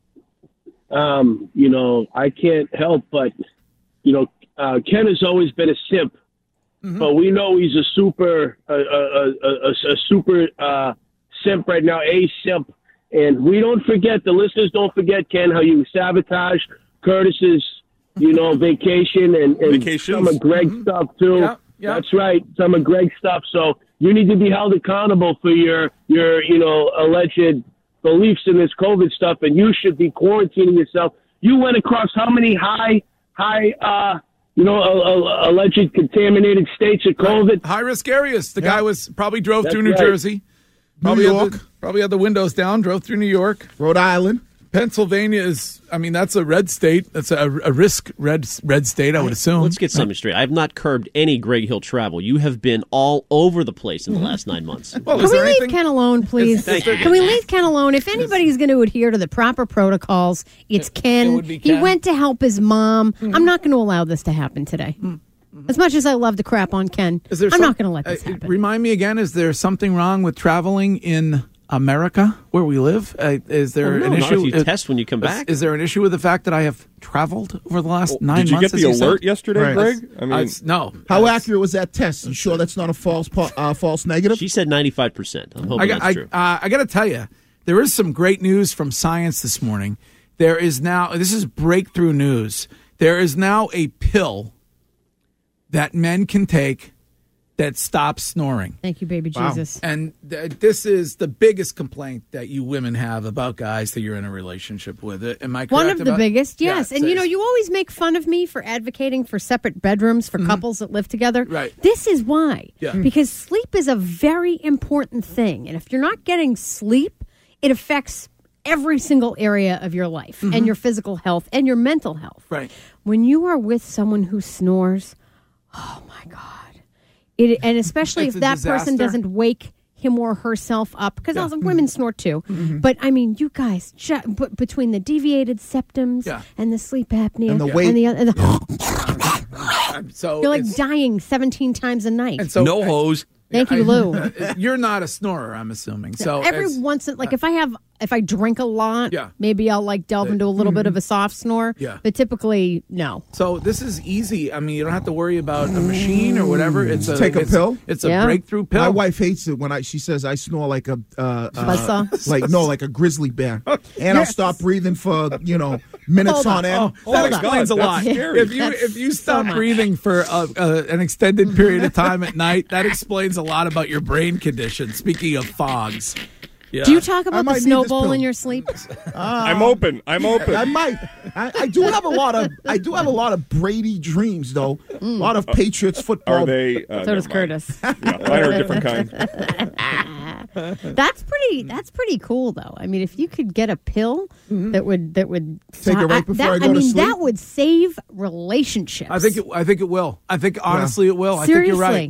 Um, you know, I can't help but, you know, uh, Ken has always been a simp, Mm-hmm. but we know he's a super, a, a, a, a, a super uh, simp right now, a simp. And we don't forget, the listeners don't forget, Ken, how you sabotage Curtis's, you know, vacation and, and Vacations. some of Greg's stuff too. Yeah, yeah. That's right, some of Greg's stuff. So you need to be held accountable for your, your, you know, alleged beliefs in this COVID stuff, and you should be quarantining yourself. You went across how many high, high, uh, you know, uh, uh, alleged contaminated states of COVID? High risk areas. The guy was probably drove That's through New right. Jersey. Probably New had York. the, probably had the windows down. Drove through New York. Rhode Island. Pennsylvania is. I mean, that's a red state. That's a, a risk red red state. I would assume. Let's get something straight. I have not curbed any Greg Hill travel. You have been all over the place in the last nine months. Well, Can is we there leave anything? Ken alone, please? Thank you. Can we leave Ken alone? If anybody's going to adhere to the proper protocols, it's Ken. would be He Ken. went to help his mom. I'm not going to allow this to happen today. As much as I love to crap on Ken, Is there I'm some- not going to let this uh, happen. Remind me again. Is there something wrong with traveling in America, where we live? Uh, is there Well, no, an not issue? if you uh, test when you come is- back. Is there an issue with the fact that I have traveled over the last nine Did you months? get the as alert said? yesterday, Right. Greg? I mean, Uh, it's- no. How That's- accurate was that test? You sure that's not a false po- uh, false negative? She said ninety-five percent. I'm hoping I got, that's I, true. uh, I got to tell you, there is some great news from science this morning. There is now, this is breakthrough news. There is now a pill that men can take that stops snoring. Thank you, baby Wow. Jesus. And th- this is the biggest complaint that you women have about guys that you're in a relationship with. Uh, Am I correct? One of the about- biggest, yes. Yeah, and so- you know, you always make fun of me for advocating for separate bedrooms for couples that live together. Mm-hmm. Right. This is why. Yeah. Because sleep is a very important thing. And if you're not getting sleep, it affects every single area of your life and your physical health and your mental health. Mm-hmm. Right. When you are with someone who snores, oh my God. It, and especially It's if a that disaster. person doesn't wake him or herself up, because Yeah. also women snore too. Mm-hmm. But I mean, you guys, ju- b- between the deviated septums Yeah. and the sleep apnea And the and, weight. the, and the Um, So you're like it's- dying seventeen times a night. and so No hose. Thank I- you, Lou. You're not a snorer, I'm assuming. So Every it's- once in, like if I have, if I drink a lot, Yeah. maybe I'll like delve into a little bit of a soft snore. Yeah. But typically, no. So this is easy. I mean, you don't have to worry about a machine or whatever. It's a Take a it's, pill? It's a Yeah. breakthrough pill. My wife hates it when I she says I snore like a uh, uh, Buzzsaw? like no like a grizzly bear, and I'll Yes. stop breathing for you know minutes Hold on on. end. Oh, that my explains God, a lot. that's scary. If you That's if you so stop much. breathing for a, a, an extended period of time at night, that explains a lot about your brain condition. Speaking of fogs, yeah. Do you talk I about might the need snow this bowl pill. in your sleep? I'm open. I'm open. I might. I, I do have a lot of. I do have a lot of Brady dreams, though. A lot of Patriots football. Are they? Uh, So does never mind. Curtis. Yeah, mine are a different kind. That's pretty. That's pretty cool, though. I mean, if you could get a pill that would that would Take it right before that, I go I to mean, sleep? that would save relationships. I think it, I think it will. I think honestly it will. I think you're right. Seriously.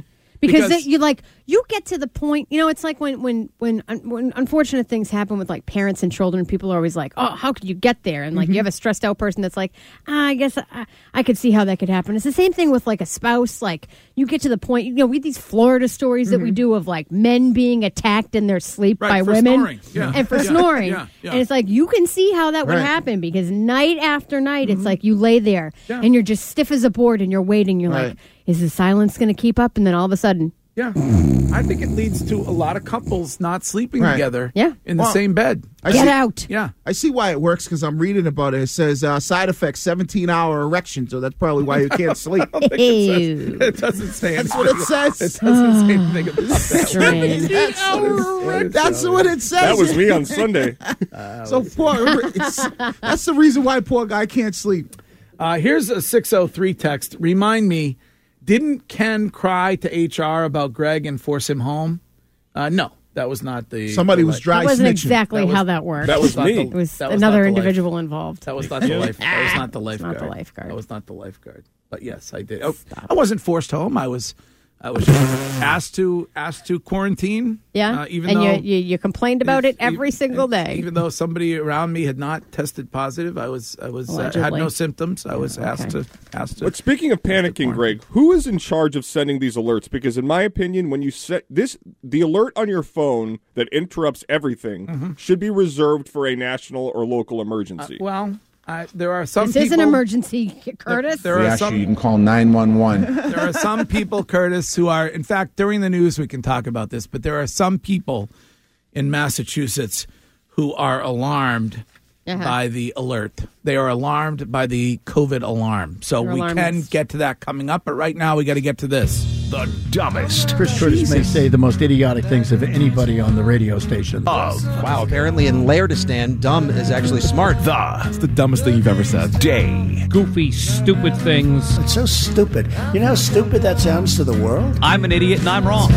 Because, because it, you like you get to the point, you know, it's like when when when when unfortunate things happen with like parents and children. People are always like, "Oh, how could you get there?" And like mm-hmm. you have a stressed out person that's like, ah, "I guess I, I could see how that could happen." It's the same thing with like a spouse. Like you get to the point, you know, we have these Florida stories mm-hmm. that we do of like men being attacked in their sleep right, by for women snoring. Yeah. and for yeah. snoring. Yeah. Yeah. And it's like you can see how that would right. happen because night after night, mm-hmm. it's like you lay there yeah. and you're just stiff as a board and you're waiting. You're right. like, is the silence going to keep up? And then all of a sudden. Yeah, I think it leads to a lot of couples not sleeping right. together yeah. in the well, same bed. I Get see, out. Yeah. I see why it works because I'm reading about it. It says uh, side effects, seventeen-hour erection, so that's probably why you can't sleep. I don't think it, says, it doesn't say That's anything. what it says. It doesn't say anything about that. Strange. That's, what it, that's what it says. That was me on Sunday. So poor, it's, that's the reason why poor guy can't sleep. Uh, here's a six oh three text. Remind me, didn't Ken cry to H R about Greg and force him home? Uh, no, that was not the... Somebody the was life. dry That wasn't snitching. exactly That was- how that worked. That was not me. the- It was that was another not the life- individual involved. That was not the life. That was not the lifeguard. Not the lifeguard. That was not the lifeguard. But yes, I did. Oh, I wasn't forced home. I was, I was just asked to asked to quarantine. Yeah, uh, even and though you, you you complained about it every even, single day. Even though somebody around me had not tested positive, I was I was uh, had Allegedly. no symptoms. I was asked to asked to. But speaking of panicking, Greg, who is in charge of sending these alerts? Because in my opinion, when you set this, the alert on your phone that interrupts everything Mm-hmm. should be reserved for a national or local emergency. Uh, well, I, there are some. This people, is an emergency, Curtis. There, there are some. You can call nine one one. There are some people, Curtis, who are. In fact, during the news, we can talk about this. But there are some people in Massachusetts who are alarmed Uh-huh. by the alert. They are alarmed by the COVID alarm. So They're we alarmists. can get to that coming up. But right now, we got to get to this. The dumbest. Chris Curtis may say the most idiotic things of anybody on the radio station. Of Wow, apparently in Lairdistan, dumb is actually smart. the It's the dumbest thing you've ever said. day. Goofy, stupid things. It's so stupid. You know how stupid that sounds to the world? I'm an idiot and I'm wrong.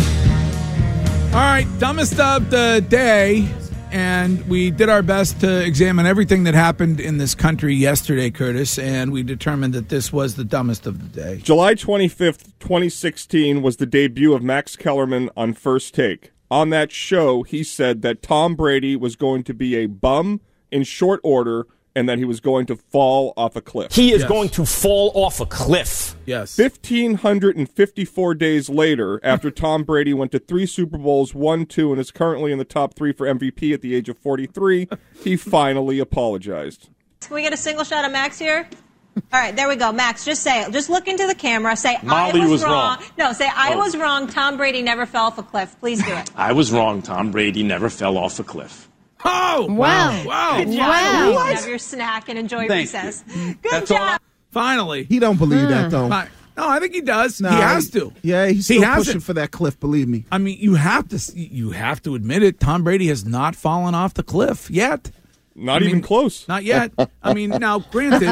All right, dumbest of the day. And we did our best to examine everything that happened in this country yesterday, Curtis, and we determined that this was the dumbest of the day. July twenty-fifth, twenty sixteen was the debut of Max Kellerman on First Take. On that show, he said that Tom Brady was going to be a bum in short order and that he was going to fall off a cliff. He is yes. going to fall off a cliff. Yes. one thousand five hundred fifty-four days later, after Tom Brady went to three Super Bowls, won two, and is currently in the top three for M V P at the age of forty-three, he finally apologized. Can we get a single shot of Max here? All right, there we go. Max, just say it. Just look into the camera. Say, Molly I was, was wrong. wrong. No, say, I Oh. was wrong. Tom Brady never fell off a cliff. Please do it. I was wrong. Tom Brady never fell off a cliff. Oh! Wow. Wow. Good job. Wow. You can have your snack and enjoy Thank recess. you. Good That's all job. Finally. He don't believe that, though. Fi- No, I think he does. Nah, he has to. Yeah, he's He still has pushing it. for that cliff, believe me. I mean, you have to you have to admit it. Tom Brady has not fallen off the cliff yet. Not I even mean, close. Not yet. I mean, now, granted,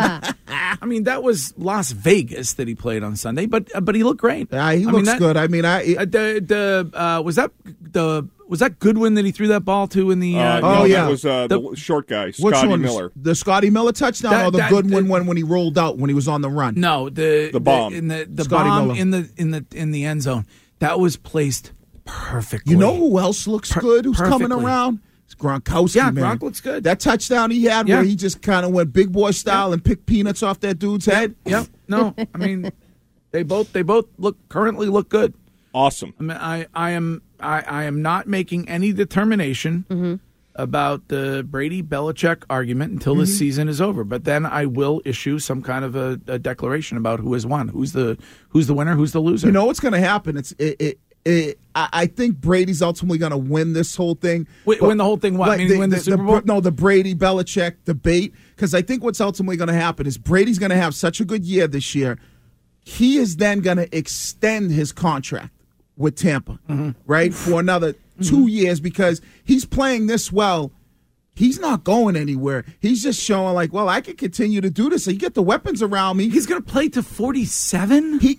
I mean, that was Las Vegas that he played on Sunday, but uh, but he looked great. Yeah, he I looks mean, that- good. I mean, I it, Uh, the the uh, was that the was that Goodwin that he threw that ball to in the? Uh, Uh, Oh, no, yeah. that was uh, the, The- short guy, which Scotty one? Miller. The Scotty Miller touchdown That- or the that- good one that- when when he rolled out when he was on the run? No, the The bomb. in the the Scotty bomb Miller. in the in the in the end zone that was placed perfectly. You know who else looks Per- good? Who's coming perfectly. around? It's Gronkowski. Yeah, man. Gronk looks good. That touchdown he had Yeah. where he just kind of went big boy style and picked peanuts off that dude's head. Yep. No, I mean, they both they both look currently look good. Awesome. I mean, I I am I, I am not making any determination Mm-hmm. about the Brady Belichick argument until Mm-hmm. this season is over. But then I will issue some kind of a, a declaration about who has won, who's the who's the winner, who's the loser. You know what's going to happen? It's it. it It, I I think Brady's ultimately going to win this whole thing. Wait, win the whole thing what? Meaning win the Super Bowl? No, the Brady Belichick debate. Because I think what's ultimately going to happen is Brady's going to have such a good year this year. He is then going to extend his contract with Tampa, Mm-hmm. right, for another two years because he's playing this well. He's not going anywhere. He's just showing like, well, I can continue to do this. So you get the weapons around me. He's going to play to forty-seven? He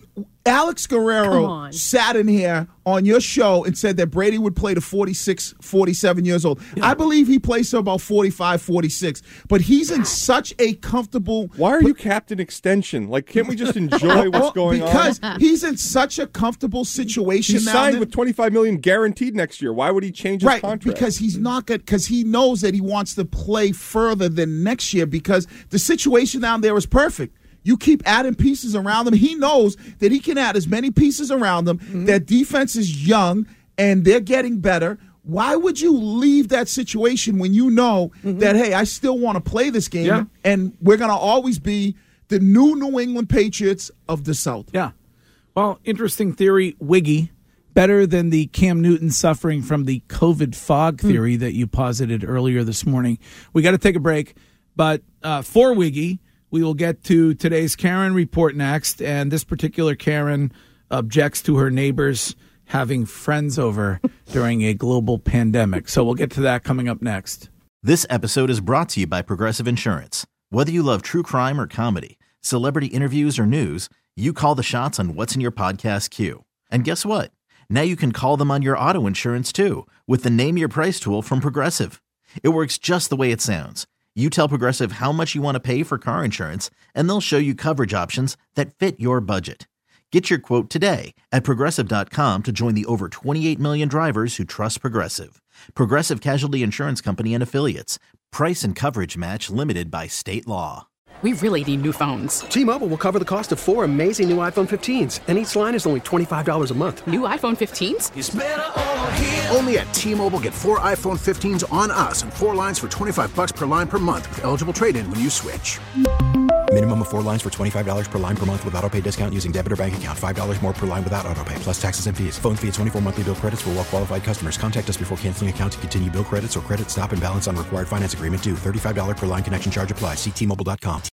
Alex Come Guerrero on. sat in here on your show and said that Brady would play to forty-six, forty-seven years old. I believe he plays to about forty-five, forty-six. But he's in such a comfortable... Why are you Captain Extension? Like, can't we just enjoy what's going because on? Because he's in such a comfortable situation He's now. signed that- with twenty-five million dollars guaranteed next year. Why would he change his right, contract? because he's not good. Because he knows that he wants to play further than next year. Because the situation down there is perfect. You keep adding pieces around him. He knows that he can add as many pieces around them. Mm-hmm. Their defense is young and they're getting better. Why would you leave that situation when you know mm-hmm. that, hey, I still want to play this game Yeah. and we're going to always be the new New England Patriots of the South? Yeah. Well, interesting theory, Wiggy. Better than the Cam Newton suffering from the COVID fog theory mm. that you posited earlier this morning. We got to take a break. But uh, for Wiggy, we will get to today's Karen report next. And this particular Karen objects to her neighbors having friends over during a global pandemic. So we'll get to that coming up next. This episode is brought to you by Progressive Insurance. Whether you love true crime or comedy, celebrity interviews or news, you call the shots on what's in your podcast queue. And guess what? Now you can call them on your auto insurance too with the Name Your Price tool from Progressive. It works just the way it sounds. You tell Progressive how much you want to pay for car insurance, and they'll show you coverage options that fit your budget. Get your quote today at Progressive dot com to join the over twenty-eight million drivers who trust Progressive. Progressive Casualty Insurance Company and Affiliates. Price and coverage match limited by state law. We really need new phones. T-Mobile will cover the cost of four amazing new iPhone fifteens, and each line is only twenty-five dollars a month. New iPhone fifteens? It's better over here. Only at T-Mobile, get four iPhone fifteens on us and four lines for twenty-five bucks per line per month with eligible trade-in when you switch. Minimum of four lines for twenty-five dollars per line per month with autopay discount using debit or bank account. five dollars more per line without autopay, plus taxes and fees. Phone fee at twenty-four monthly bill credits for well-qualified customers. Contact us before canceling account to continue bill credits or credit stop and balance on required finance agreement due. thirty-five dollars per line connection charge applies. See T Mobile dot com.